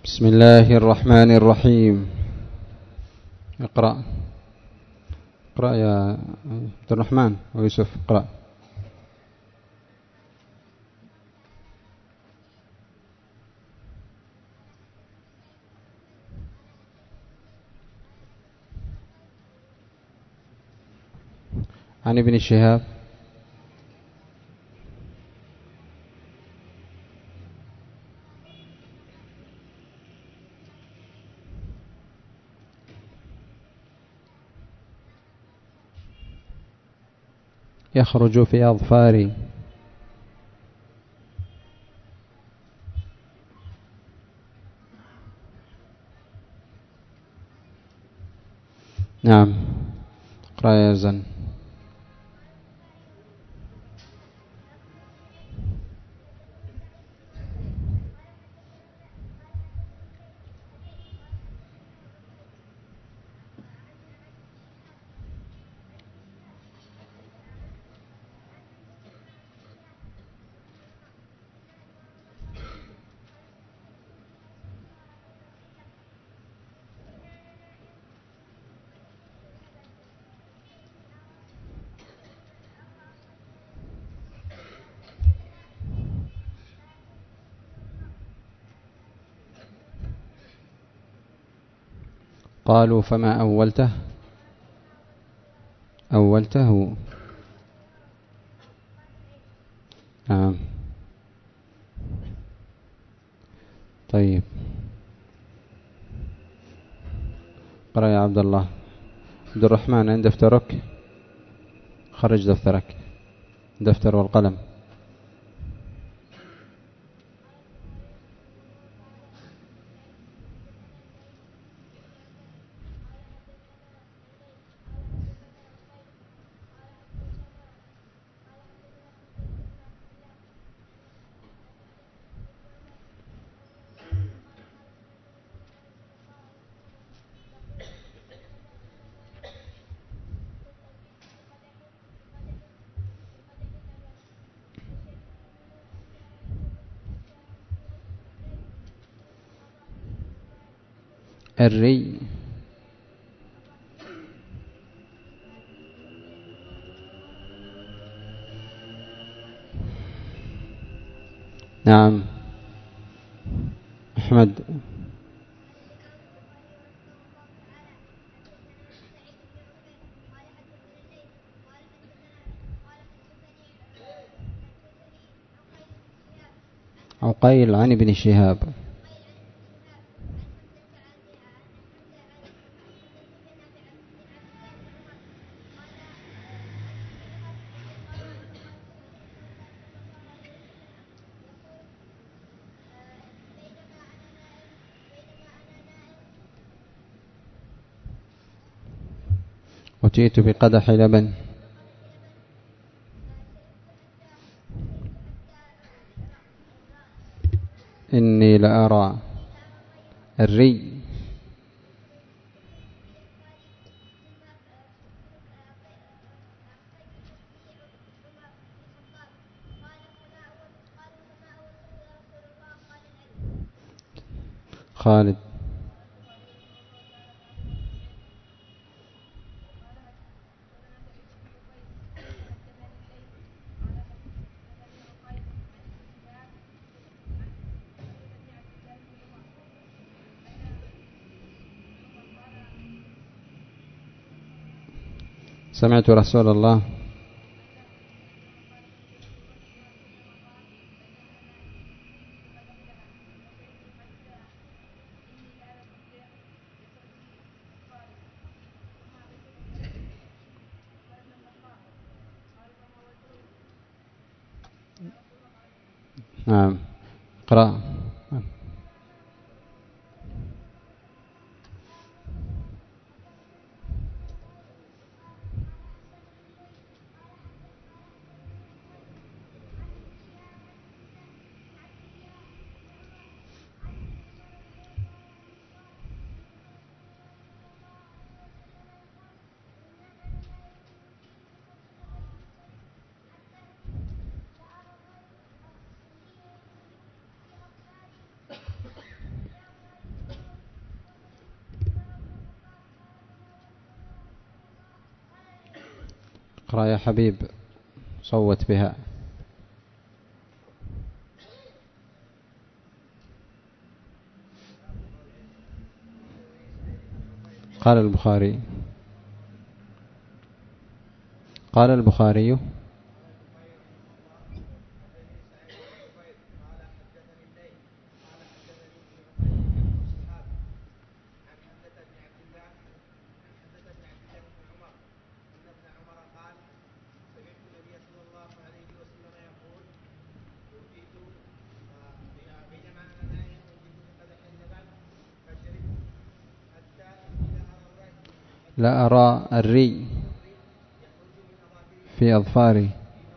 بسم الله الرحمن الرحيم. اقرأ يا عبد الرحمن ويوسف، اقرأ. عن ابن شهاب. يخرج في أظفاري. نعم، اقرأ يا زن. قالوا فما أولته. نعم، طيب، اقرأ يا عبد الله. عبد الرحمن، عند دفترك، خرج دفترك، دفتر والقلم. الري. نعم، أحمد. عقيل عن ابن شهاب. أتيت بقدح لبن. إني لأرى. الري. خالد. سمعت رسول الله. نعم، اقرأ. اقرأ يا حبيب، صوت بها. قال البخاري لا أرى الري في أظفاري.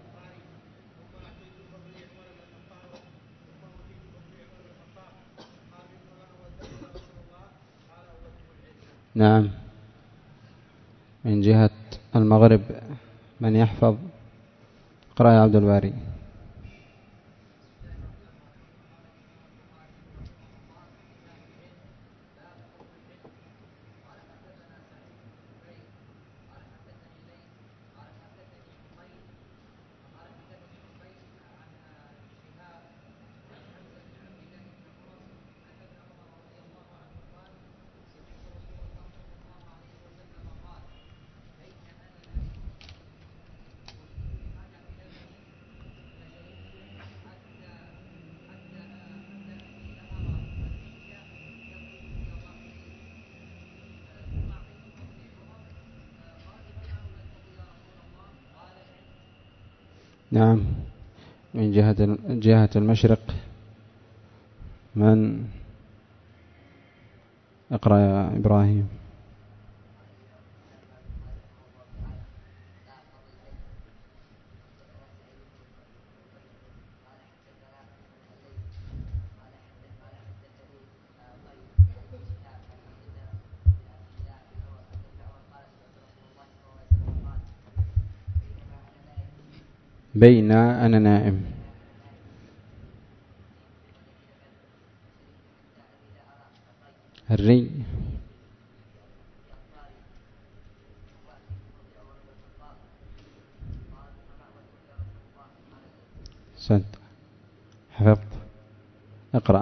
نعم، من جهة المغرب من يحفظ. اقرأ يا عبد الباري. نعم، من جهة المشرق من؟ اقرأ يا إبراهيم. بين أنا نائم. الري. سد، حفظت. اقرأ.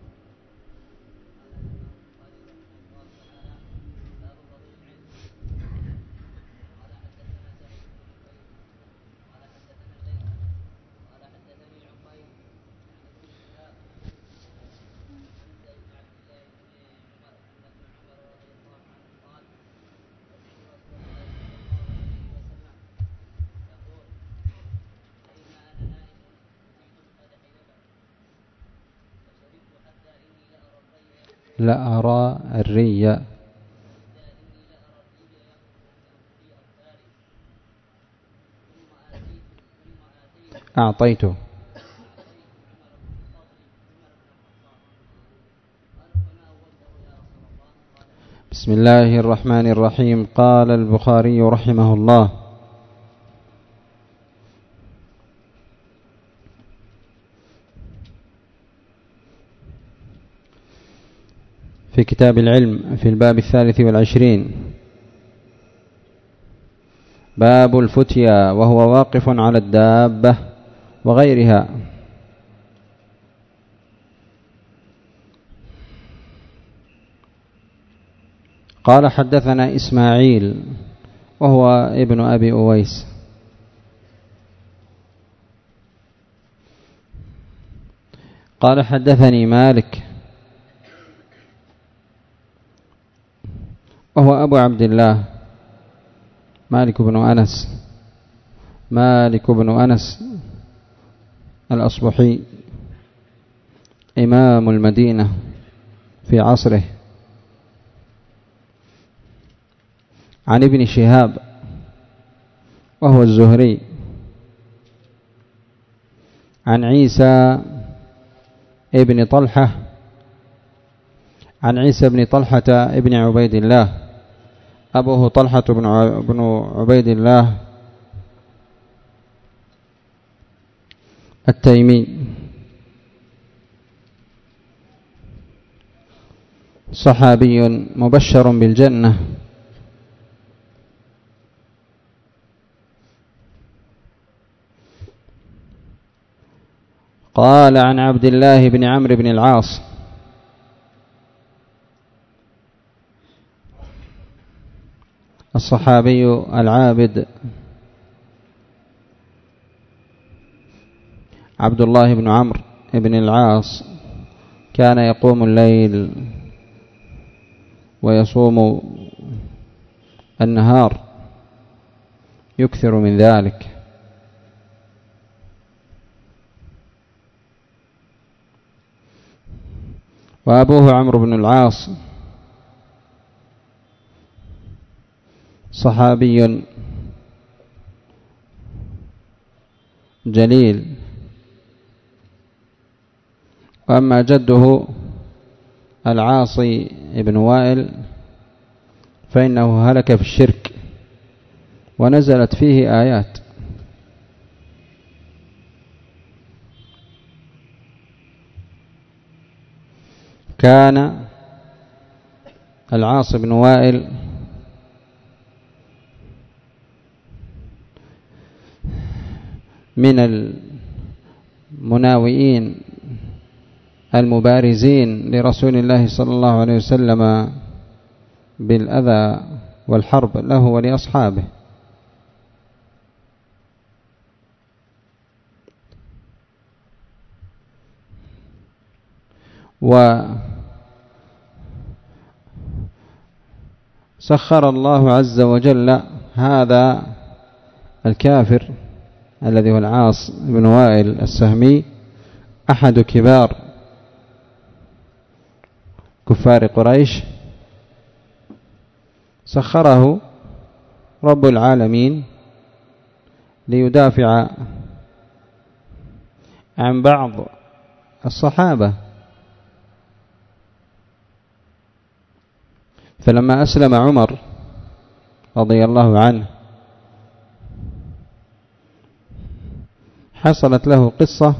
لا أرى الري. أعطيته. بسم الله الرحمن الرحيم. قال البخاري رحمه الله: في كتاب العلم في الباب 23، باب الفتيا وهو واقف على الدابة وغيرها. قال: حدثنا إسماعيل وهو ابن أبي أويس. قال: حدثني مالك وهو أبو عبد الله مالك بن أنس الأصبحي، إمام المدينة في عصره، عن ابن شهاب وهو الزهري، عن عيسى ابن طلحة، عن عيسى بن طلحة ابن عبيد الله، أبوه طلحة بن عبيد الله التيمي، صحابي مبشر بالجنة، قال عن عبد الله بن عمرو بن العاص الصحابي العابد عبد الله بن عمرو بن العاص كان يقوم الليل ويصوم النهار، يكثر من ذلك. وأبوه عمرو بن العاص صحابي جليل. وأما جده العاصي بن وائل فإنه هلك في الشرك ونزلت فيه آيات. كان العاص بن وائل من المناوئين المبارزين لرسول الله صلى الله عليه وسلم بالأذى والحرب له ولأصحابه. وسخر الله عز وجل هذا الكافر الذي هو العاص بن وائل السهمي، أحد كبار كفار قريش، سخره رب العالمين ليدافع عن بعض الصحابة. فلما أسلم عمر رضي الله عنه حصلت له قصة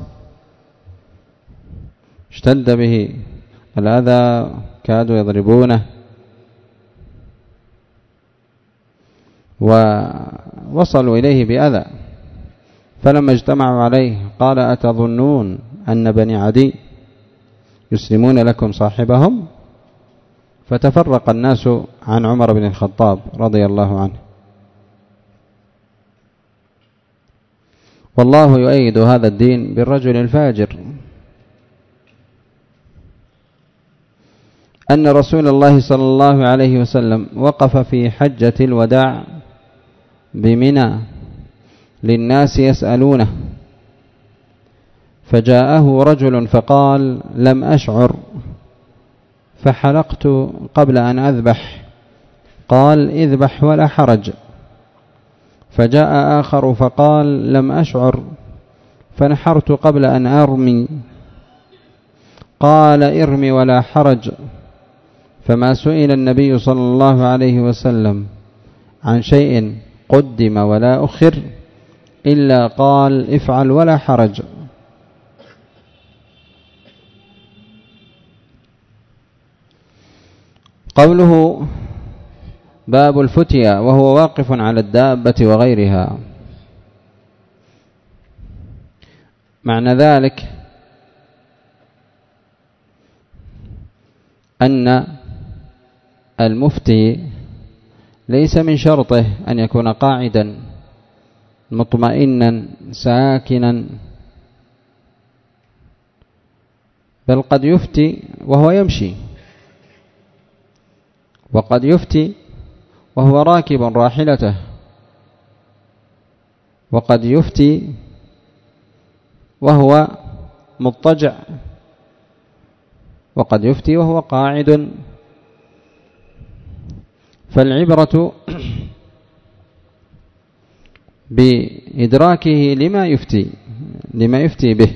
اشتد به الأذى، كادوا يضربونه، ووصلوا إليه بأذى. فلما اجتمعوا عليه قال: أتظنون أن بني عدي يسلمون لكم صاحبهم؟ فتفرق الناس عن عمر بن الخطاب رضي الله عنه. والله يؤيد هذا الدين بالرجل الفاجر. أن رسول الله صلى الله عليه وسلم وقف في حجة الوداع بمنى للناس يسألونه، فجاءه رجل فقال: لم أشعر فحلقت قبل أن أذبح. قال: اذبح ولا حرج. فجاء آخر فقال: لم أشعر فنحرت قبل أن أرمي. قال: ارمي ولا حرج. فما سئل النبي صلى الله عليه وسلم عن شيء قدم ولا أخر إلا قال: افعل ولا حرج. قوله باب الفتية وهو واقف على الدابة وغيرها، معنى ذلك أن المفتي ليس من شرطه أن يكون قاعدا مطمئنا ساكنا، بل قد يفتي وهو يمشي، وقد يفتي وهو راكب راحلته، وقد يفتي وهو مضطجع، وقد يفتي وهو قاعد. فالعبرة بإدراكه لما يفتي به.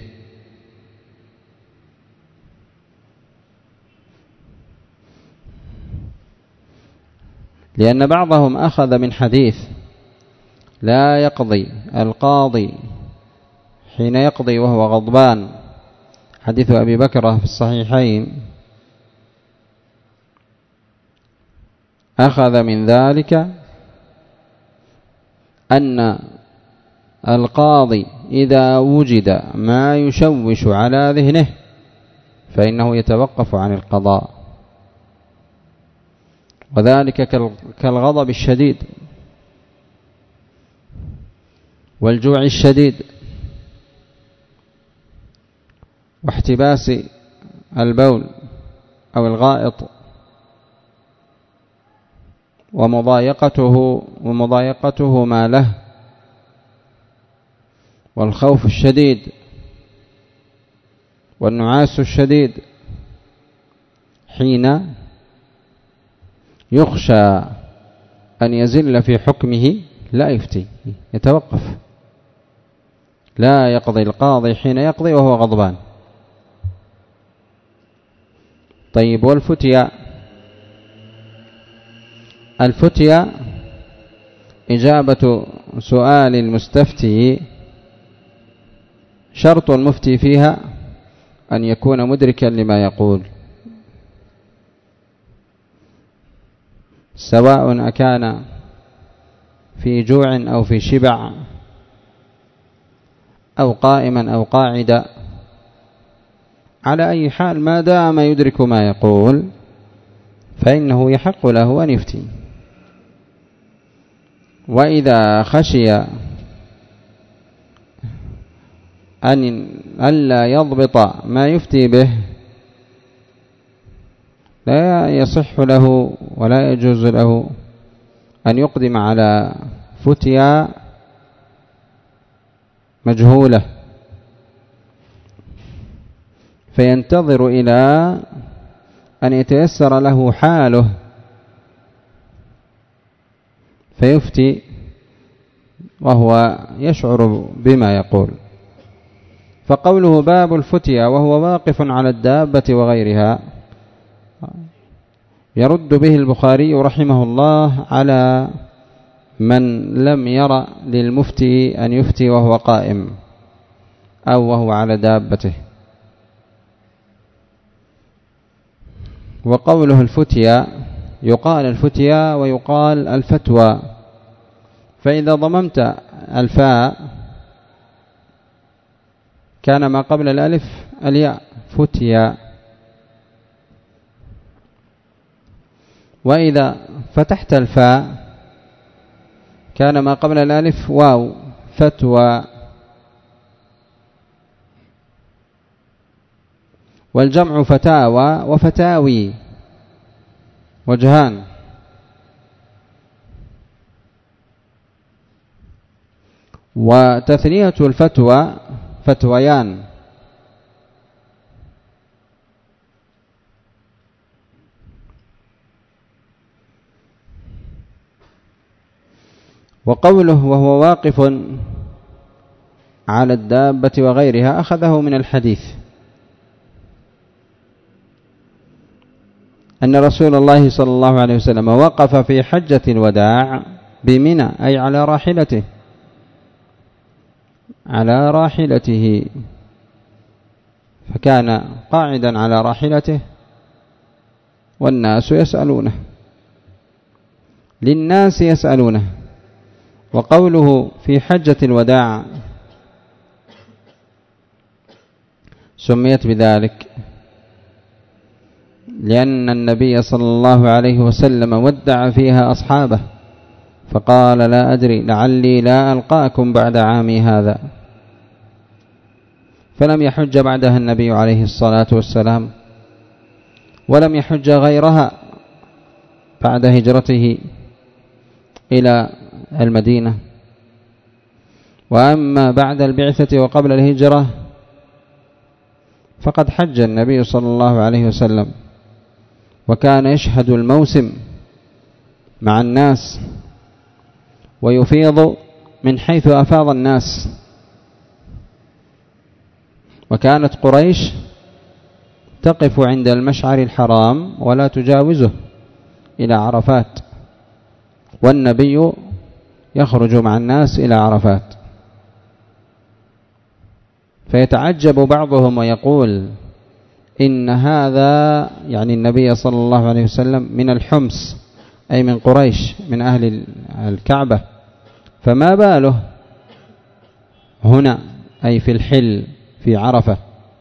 لأن بعضهم أخذ من حديث: لا يقضي القاضي حين يقضي وهو غضبان، حديث أبي بكر في الصحيحين، أخذ من ذلك أن القاضي إذا وجد ما يشوش على ذهنه فإنه يتوقف عن القضاء، وذلك كالغضب الشديد والجوع الشديد واحتباس البول أو الغائط ومضايقته ما له، والخوف الشديد والنعاس الشديد، حين يخشى أن يزل في حكمه لا يفتي، يتوقف، لا يقضي القاضي حين يقضي وهو غضبان. طيب، والفتيا؟ الفتيا إجابة سؤال المستفتي، شرط المفتي فيها أن يكون مدركا لما يقول، سواء أكان في جوع أو في شبع أو قائما أو قاعدا، على أي حال ما دام يدرك ما يقول فإنه يحق له أن يفتي. وإذا خشي ألا يضبط ما يفتي به لا يصح له ولا يجوز له أن يقدم على فتيا مجهولة، فينتظر إلى أن يتيسر له حاله فيفتي وهو يشعر بما يقول. فقوله باب الفتيا وهو واقف على الدابة وغيرها يرد به البخاري رحمه الله على من لم يرى للمفتي أن يفتي وهو قائم أو وهو على دابته. وقوله الفتيا، يقال الفتيا ويقال الفتوى، فإذا ضممت الفاء كان ما قبل الألف الياء فتيا، وإذا فتحت الفاء كان ما قبل الألف واو فتوى. والجمع فتاوى وفتاوي وجهان، وتثنية الفتوى فتويان. وقوله وهو واقف على الدابة وغيرها أخذه من الحديث أن رسول الله صلى الله عليه وسلم وقف في حجة الوداع بمنى، أي على راحلته، فكان قاعدا على راحلته والناس يسألونه، للناس يسألونه. وقوله في حجة الوداع سميت بذلك لأن النبي صلى الله عليه وسلم ودع فيها أصحابه فقال لا أدري لعلي لا ألقاكم بعد عامي هذا، فلم يحج بعدها النبي عليه الصلاة والسلام، ولم يحج غيرها بعد هجرته إلى المدينة. وأما بعد البعثة وقبل الهجرة فقد حج النبي صلى الله عليه وسلم، وكان يشهد الموسم مع الناس ويفيض من حيث أفاض الناس. وكانت قريش تقف عند المشعر الحرام ولا تجاوزه إلى عرفات، والنبي يخرج مع الناس إلى عرفات، فيتعجب بعضهم ويقول إن هذا يعني النبي صلى الله عليه وسلم من الحمص، أي من قريش، من أهل الكعبة، فما باله هنا أي في الحل في عرفة.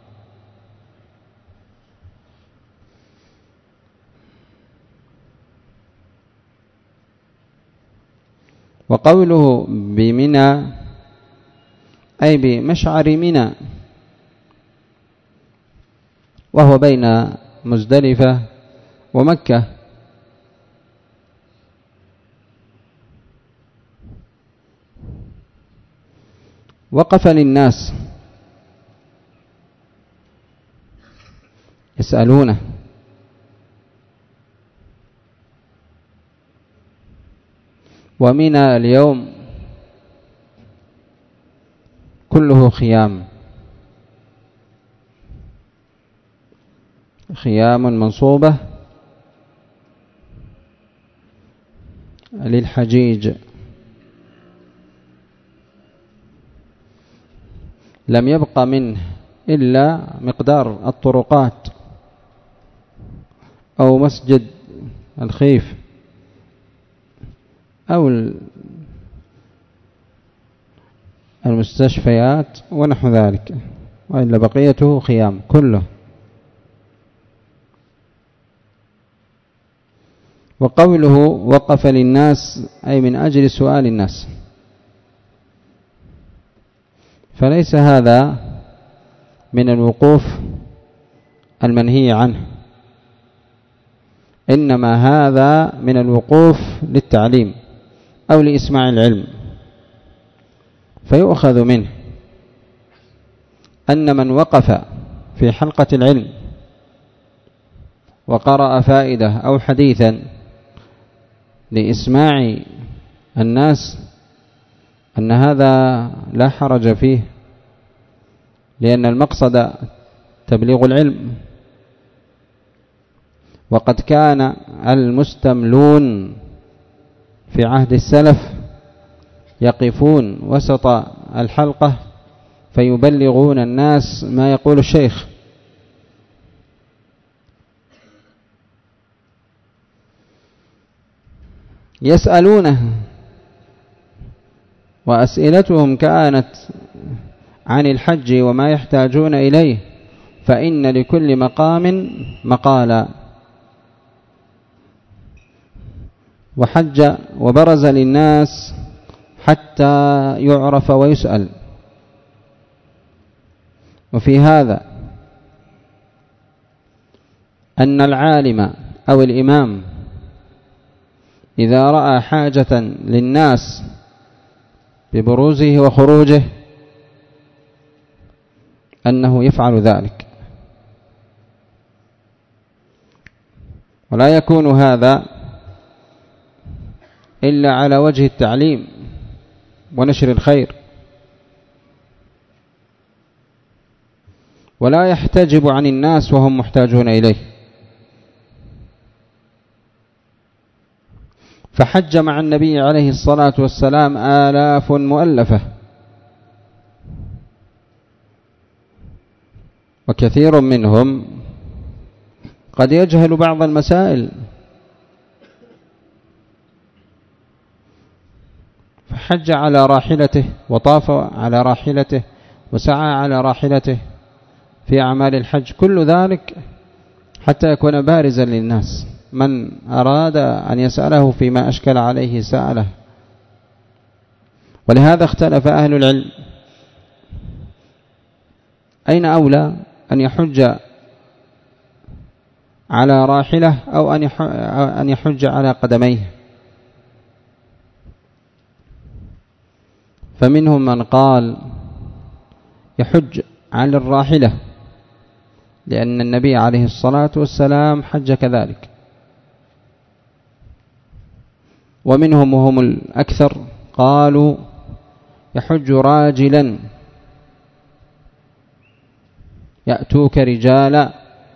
وقوله بمنى أي بمشعر منى، وهو بين مزدلفة ومكة. وقف للناس يسألونه، ومنى اليوم كله خيام، خيام منصوبة للحجيج، لم يبق منه إلا مقدار الطرقات أو مسجد الخيف أو المستشفيات ونحو ذلك، وإلا بقيته خيام كله. وقوله وقف للناس أي من أجل سؤال الناس، فليس هذا من الوقوف المنهي عنه، إنما هذا من الوقوف للتعليم أو لإسماع العلم. فيؤخذ منه أن من وقف في حلقة العلم وقرأ فائدة أو حديثا لإسماع الناس أن هذا لا حرج فيه، لأن المقصد تبليغ العلم. وقد كان المستملون في عهد السلف يقفون وسط الحلقة فيبلغون الناس ما يقول الشيخ، يسألونه، وأسئلتهم كانت عن الحج وما يحتاجون إليه، فإن لكل مقام مقالا. وحج وبرز للناس حتى يعرف ويسأل. وفي هذا أن العالم أو الإمام إذا رأى حاجة للناس ببروزه وخروجه أنه يفعل ذلك، ولا يكون هذا إلا على وجه التعليم ونشر الخير، ولا يحتجب عن الناس وهم محتاجون إليه. فحج مع النبي عليه الصلاة والسلام آلاف مؤلفة، وكثير منهم قد يجهل بعض المسائل، فحج على راحلته وطاف على راحلته وسعى على راحلته في أعمال الحج، كل ذلك حتى يكون بارزا للناس، من أراد أن يسأله فيما أشكل عليه سأله. ولهذا اختلف أهل العلم أين أولى أن يحج على راحلة أو أن يحج على قدميه. فمنهم من قال يحج على الراحلة لأن النبي عليه الصلاة والسلام حج كذلك، ومنهم وهم الأكثر قالوا يحج راجلا، يأتوك رجالا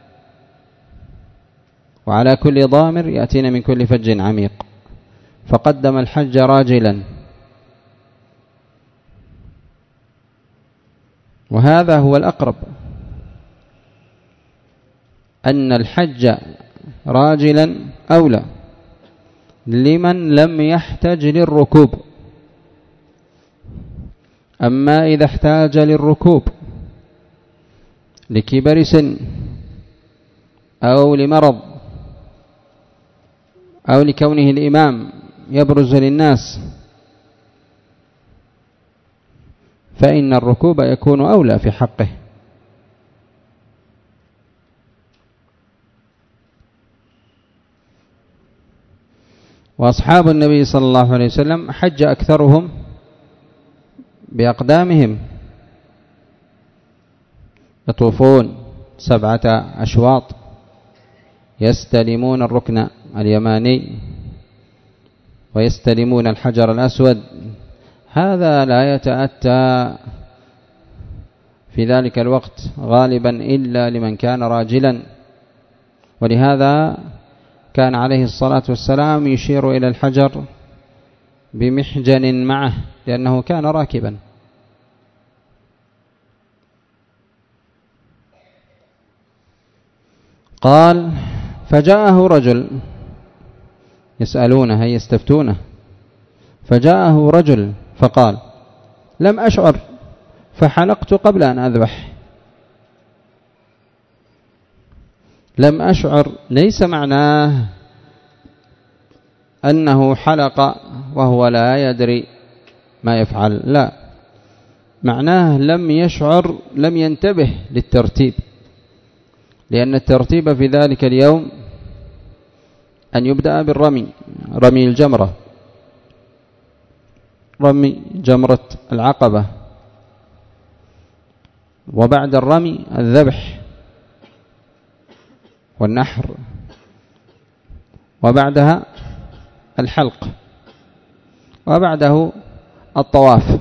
وعلى كل ضامر يأتين من كل فج عميق، فقدم الحج راجلا. وهذا هو الأقرب، أن الحج راجلا أولى لمن لم يحتج للركوب. أما إذا احتاج للركوب لكبر سن أو لمرض أو لكونه الإمام يبرز للناس فإن الركوب يكون أولى في حقه. وأصحاب النبي صلى الله عليه وسلم حج أكثرهم بأقدامهم، يطوفون 7 أشواط، يستلمون الركن اليماني ويستلمون الحجر الأسود. هذا لا يتأتى في ذلك الوقت غالبا إلا لمن كان راجلا، ولهذا كان عليه الصلاة والسلام يشير إلى الحجر بمحجن معه لأنه كان راكبا. قال فجاءه رجل يسألونه أي يستفتونه، فجاءه رجل فقال لم أشعر فحلقت قبل أن أذبح. لم أشعر ليس معناه أنه حلق وهو لا يدري ما يفعل، لا، معناه لم يشعر، لم ينتبه للترتيب، لأن الترتيب في ذلك اليوم أن يبدأ بالرمي، رمي الجمرة، رمي جمرة العقبة، وبعد الرمي الذبح والنحر، وبعدها الحلق، وبعده الطواف.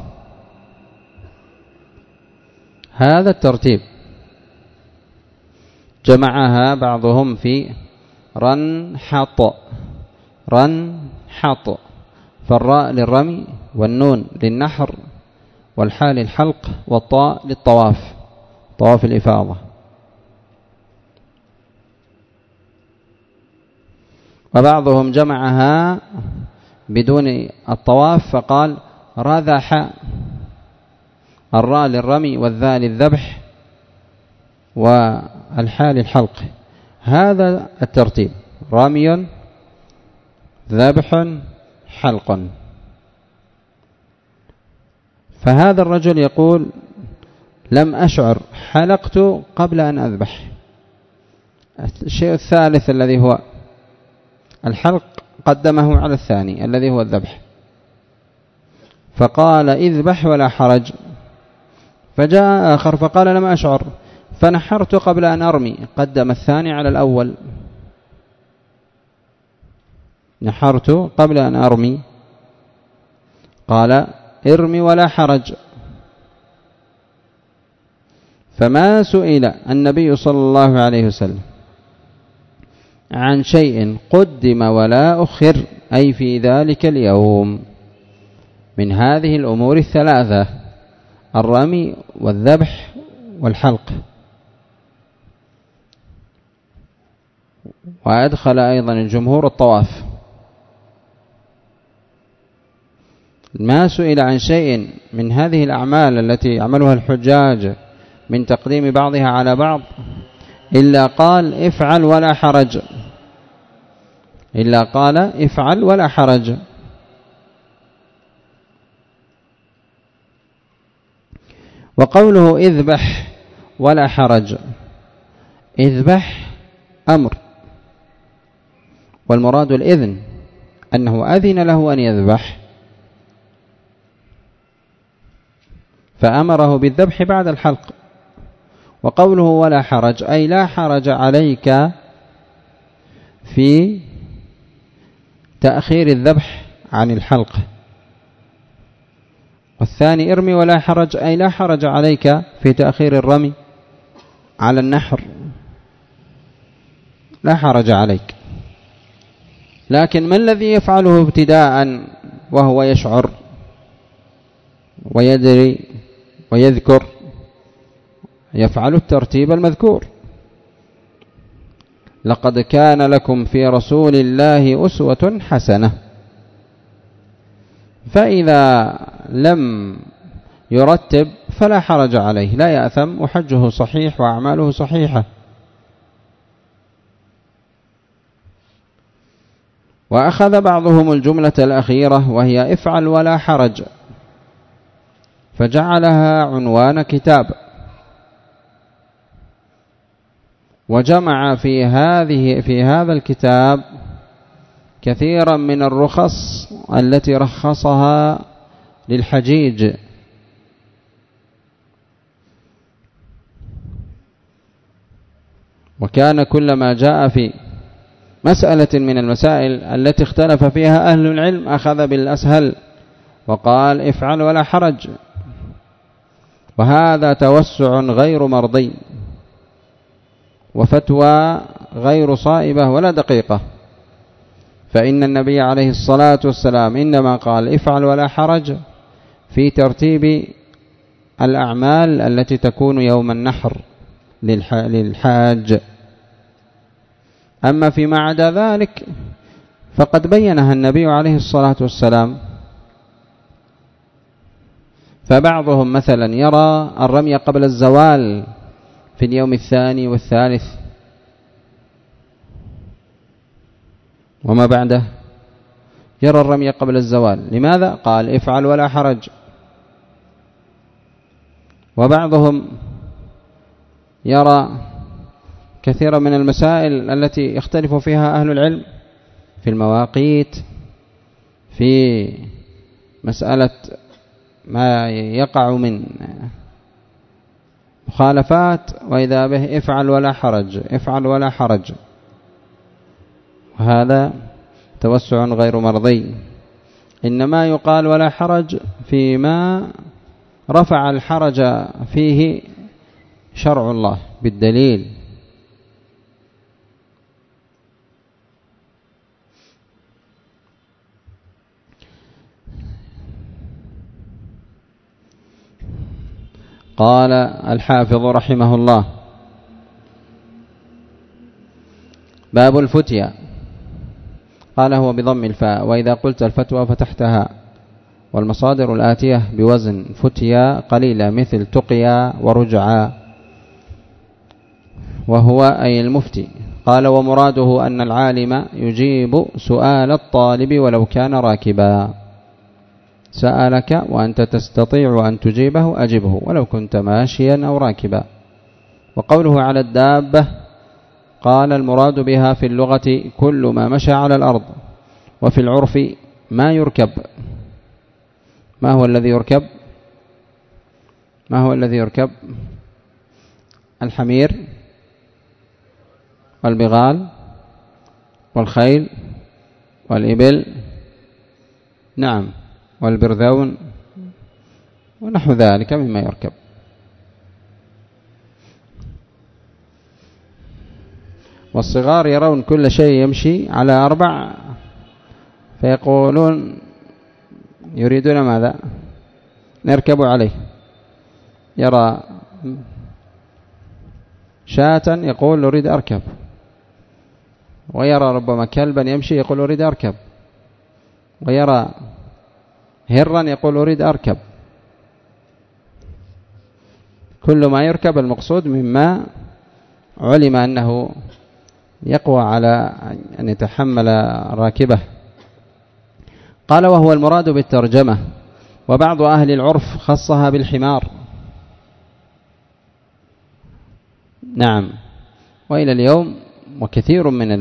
هذا الترتيب جمعها بعضهم في رنحط، رنحط، فالراء للرمي والنون للنحر والحاء للحلق والطاء للطواف، طواف الإفاضة. وبعضهم جمعها بدون الطواف فقال رذح، الراء للرمي والذاء للذبح والحاء للحلق. هذا الترتيب، رمي ذبح حلق. فهذا الرجل يقول لم أشعر، حلقت قبل أن أذبح. الشيء الثالث الذي هو الحلق قدمه على الثاني الذي هو الذبح، فقال اذبح ولا حرج. فجاء آخر فقال لم أشعر فنحرت قبل أن أرمي، قدم الثاني على الأول، نحرت قبل أن أرمي، قال ارمي ولا حرج. فما سئل النبي صلى الله عليه وسلم عن شيء قدم ولا أخر، أي في ذلك اليوم، من هذه الأمور الثلاثة، الرمي والذبح والحلق. وأدخل أيضا الجمهور الطواف. ما سئل عن شيء من هذه الأعمال التي يعملها الحجاج من تقديم بعضها على بعض إلا قال افعل ولا حرج، إلا قال افعل ولا حرج. وقوله اذبح ولا حرج، اذبح أمر، والمراد الإذن، أنه أذن له أن يذبح فأمره بالذبح بعد الحلق. وقوله ولا حرج أي لا حرج عليك في تأخير الذبح عن الحلق. والثاني ارمي ولا حرج أي لا حرج عليك في تأخير الرمي على النحر، لا حرج عليك. لكن ما الذي يفعله ابتداء وهو يشعر ويدري ويذكر؟ يفعل الترتيب المذكور. لقد كان لكم في رسول الله أسوة حسنة. فإذا لم يرتب فلا حرج عليه، لا يأثم وحجه صحيح وأعماله صحيحة. وأخذ بعضهم الجملة الأخيرة وهي افعل ولا حرج، فجعلها عنوان كتاب، وجمع في هذا الكتاب كثيرا من الرخص التي رخصها للحجيج، وكان كلما جاء في مسألة من المسائل التي اختلف فيها أهل العلم أخذ بالأسهل وقال افعل ولا حرج، وهذا توسع غير مرضي وفتوى غير صائبة ولا دقيقة. فإن النبي عليه الصلاة والسلام إنما قال افعل ولا حرج في ترتيب الأعمال التي تكون يوم النحر للحاج، أما فيما عدا ذلك فقد بينها النبي عليه الصلاة والسلام. فبعضهم مثلا يرى الرمي قبل الزوال في اليوم الثاني والثالث وما بعده، يرى الرمي قبل الزوال. لماذا؟ قال افعل ولا حرج. وبعضهم يرى كثيرا من المسائل التي يختلف فيها أهل العلم في المواقيت، في مسألة ما يقع من مخالفات، وإذا به افعل ولا حرج افعل ولا حرج، وهذا توسع غير مرضي. إنما يقال ولا حرج فيما رفع الحرج فيه شرع الله بالدليل. قال الحافظ رحمه الله: باب الفتيا. قال هو بضم الفاء، وإذا قلت الفتوى فتحتها. والمصادر الآتية بوزن فتيا قليلة مثل تقيا ورجعا، وهو أي المفتي. قال ومراده أن العالم يجيب سؤال الطالب ولو كان راكبا. سألك وأنت تستطيع أن تجيبه أجبه ولو كنت ماشيا أو راكبا. وقوله على الدابة قال المراد بها في اللغة كل ما مشى على الأرض، وفي العرف ما يركب. ما هو الذي يركب؟ ما هو الذي يركب؟ الحمير والبغال والخيل والإبل، نعم، والبرذون ونحو ذلك مما يركب. والصغار يرون كل شيء يمشي على 4 فيقولون يريدون ماذا؟ نركب عليه. يرى شاة يقول أريد أركب، ويرى ربما كلبا يمشي يقول أريد أركب، ويرى هرا يقول أريد أركب. كل ما يركب المقصود مما علم أنه يقوى على أن يتحمل راكبه. قال وهو المراد بالترجمة. وبعض أهل العرف خصها بالحمار، نعم. وإلى اليوم وكثير من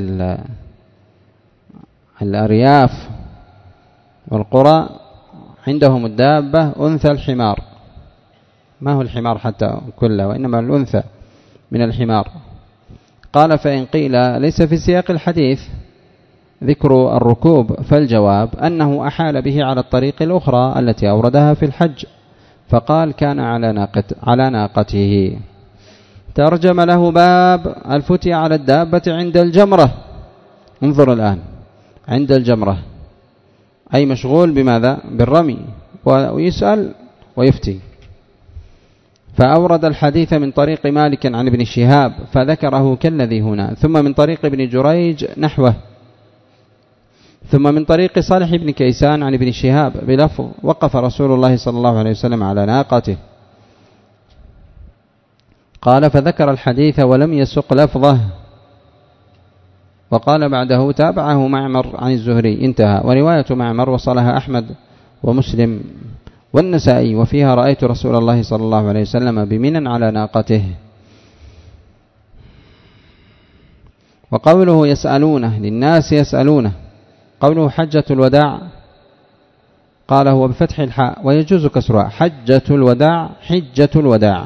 الأرياف والقرى عندهم الدابة أنثى الحمار. ما هو الحمار حتى كله، وإنما الأنثى من الحمار. قال فإن قيل ليس في سياق الحديث ذكر الركوب، فالجواب أنه أحال به على الطريق الأخرى التي أوردها في الحج، فقال كان على ناقته. ترجم له باب الفتي على الدابة عند الجمرة. انظر الآن، عند الجمرة أي مشغول بماذا؟ بالرمي، ويسأل ويفتي. فأورد الحديث من طريق مالك عن ابن شهاب فذكره كالذي هنا، ثم من طريق ابن جريج نحوه، ثم من طريق صالح بن كيسان عن ابن شهاب بلفظ وقف رسول الله صلى الله عليه وسلم على ناقته. قال فذكر الحديث ولم يسق لفظه، وقال بعده تابعه معمر عن الزهري انتهى. ورواية معمر وصلها أحمد ومسلم والنسائي وفيها رأيت رسول الله صلى الله عليه وسلم بمنى على ناقته. وقوله يسألونه للناس يسألونه، قوله حجة الوداع قال هو بفتح الحاء ويجوز كسرها، حجة الوداع حجة الوداع.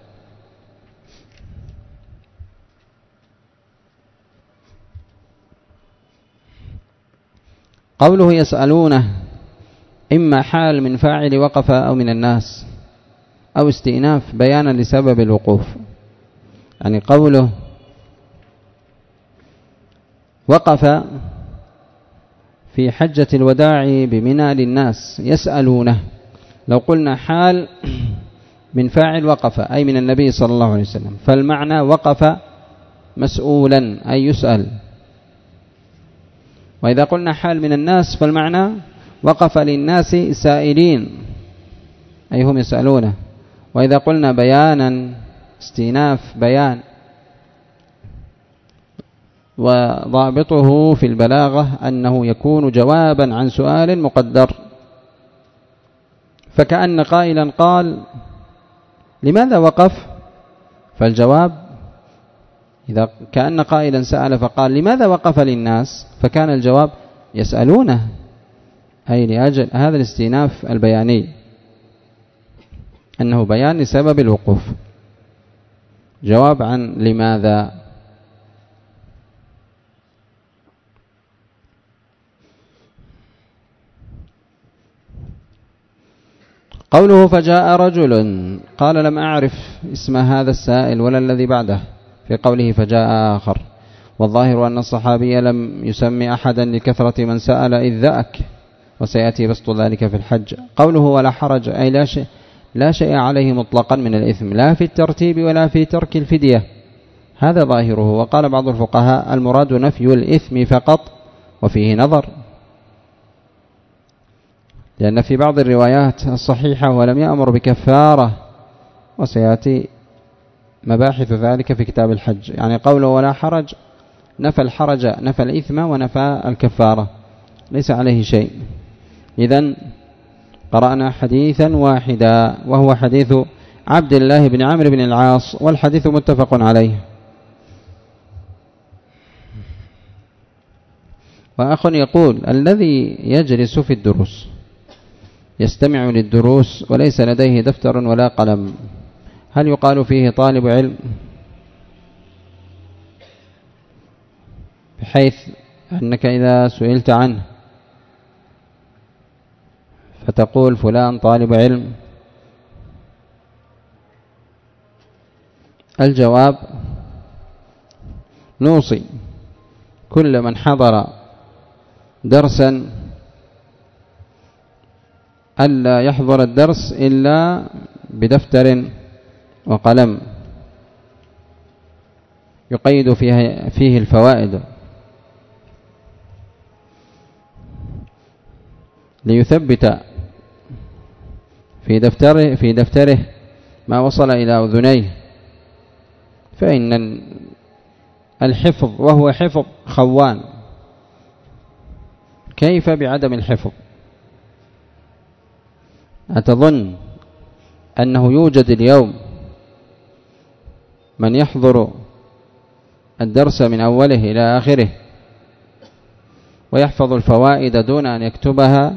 قوله يسألونه إما حال من فاعل وقف أو من الناس أو استئناف بيانا لسبب الوقوف. يعني قوله وقف في حجة الوداع بمنى للناس يسألونه، لو قلنا حال من فاعل وقف أي من النبي صلى الله عليه وسلم، فالمعنى وقف مسؤولا أي يسأل. وإذا قلنا حال من الناس فالمعنى وقف للناس سائلين أي هم يسألونه. وإذا قلنا بيانا استئناف بيان، وضابطه في البلاغة أنه يكون جوابا عن سؤال مقدر، فكأن قائلا قال لماذا وقف؟ فالجواب إذا كأن قائلا سأل فقال لماذا وقف للناس، فكان الجواب يسألونه أي لأجل هذا الاستئناف البياني أنه بيان لسبب الوقوف، جواب عن لماذا. قوله فجاء رجل قال لم أعرف اسم هذا السائل ولا الذي بعده في قوله فجاء آخر، والظاهر أن الصحابي لم يسمي أحدا لكثرة من سأل إذ ذاك، وسيأتي بسط ذلك في الحج. قوله ولا حرج أي لا شيء عليه مطلقا من الإثم، لا في الترتيب ولا في ترك الفدية، هذا ظاهره. وقال بعض الفقهاء المراد نفي الإثم فقط، وفيه نظر، لأن في بعض الروايات الصحيحة ولم يأمر بكفارة، وسيأتي مباحث ذلك في كتاب الحج. يعني قوله ولا حرج نفى الحرج، نفى الإثم ونفى الكفارة، ليس عليه شيء. إذن قرأنا حديثا واحدا وهو حديث عبد الله بن عمرو بن العاص، والحديث متفق عليه. وأخ يقول الذي يجلس في الدروس يستمع للدروس وليس لديه دفتر ولا قلم، هل يقال فيه طالب علم؟ بحيث أنك إذا سئلت عنه فتقول فلان طالب علم. الجواب نوصي كل من حضر درسا ألا يحضر الدرس إلا بدفتر وقلم يقيد فيه الفوائد، ليثبت في دفتره ما وصل إلى أذنيه، فإن الحفظ وهو حفظ خوان، كيف بعدم الحفظ؟ أتظن أنه يوجد اليوم من يحضر الدرس من أوله إلى آخره ويحفظ الفوائد دون أن يكتبها؟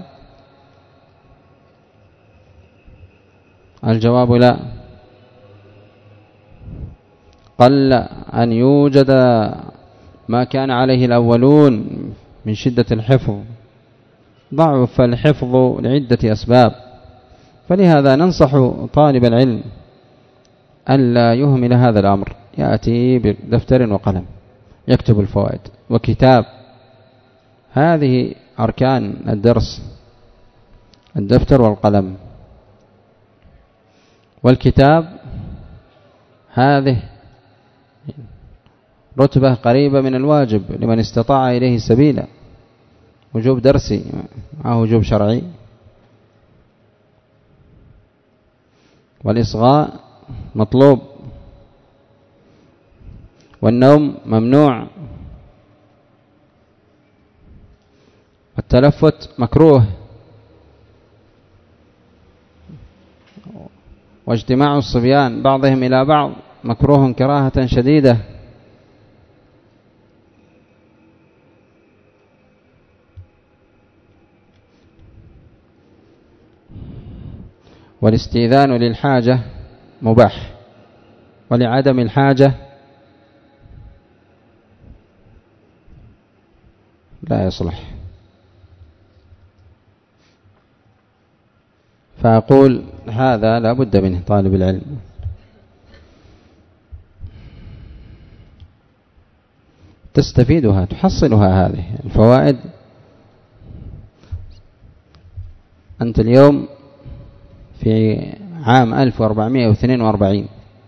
الجواب لا، قل أن يوجد ما كان عليه الأولون من شدة الحفظ، ضعف الحفظ لعدة أسباب. فلهذا ننصح طالب العلم ألا يهمل هذا الأمر، يأتي بدفتر وقلم يكتب الفوائد وكتاب. هذه أركان الدرس، الدفتر والقلم والكتاب، هذه رتبة قريبة من الواجب لمن استطاع إليه سبيلا، وجوب درسي معه وجوب شرعي. والإصغاء مطلوب، والنوم ممنوع، والتلفت مكروه، واجتماع الصبيان بعضهم إلى بعض مكروه كراهة شديدة. والاستئذان للحاجة مباح، ولعدم الحاجة لا يصلح. فأقول هذا لا بد منه طالب العلم. تستفيدها، تحصلها هذه الفوائد. أنت اليوم في عام 1442،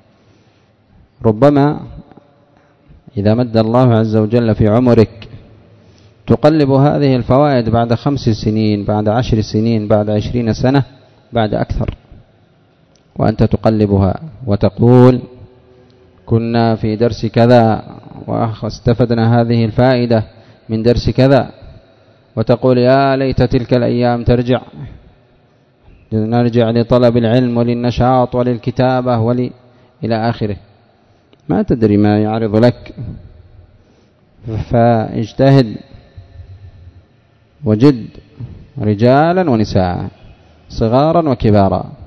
ربما إذا مد الله عز وجل في عمرك تقلب هذه الفوائد بعد 5 سنين، بعد 10 سنين، بعد 20 سنة، بعد أكثر، وأنت تقلبها وتقول كنا في درس كذا واستفدنا هذه الفائدة من درس كذا، وتقول يا ليت تلك الأيام ترجع، نرجع لطلب العلم وللنشاط وللكتابة إلى آخره. ما تدري ما يعرض لك، فاجتهد وجد رجالا ونساء صغارا وكبارا.